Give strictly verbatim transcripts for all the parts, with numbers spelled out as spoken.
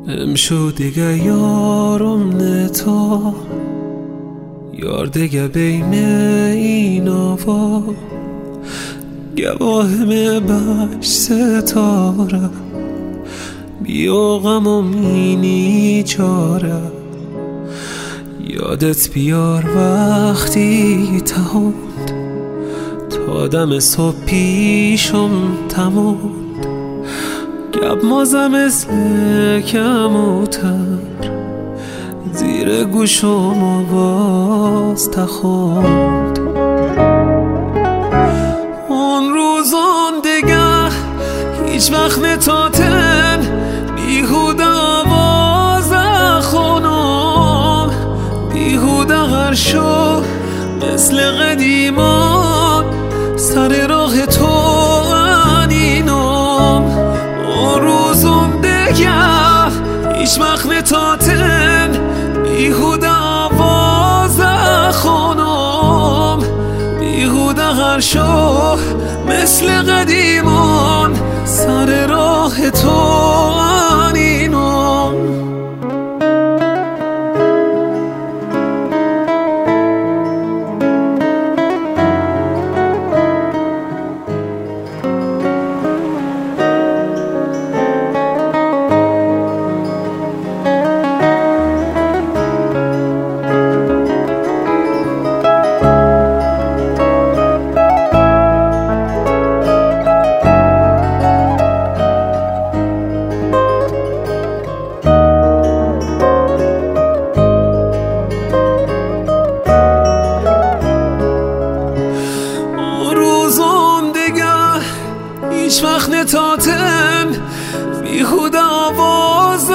امشو دیگه یارم نتا یار دیگه بین این آوا گواهم بش ستاره بیا غمم اینی چاره یادت بیار وقتی تهوند تا دم صبح پیشم تموند گب مازم مثل کموتر زیر گوشم آواز تخوند اون روزان دیگه هیچ وقت نتاتن بیهود آواز خونم بیهود غرشو مثل قدیمان سر راه تو انینم اون روزان دیگه هیچ وقت نتاتن بیهود آواز خونم بیهود غرشو مثل قدیمان سر راه تو انینم هیچ وقت نتاتن بیهود آواز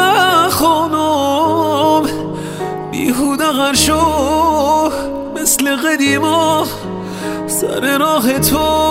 خونم بیهود غرشو مثل قدیما سر راه تو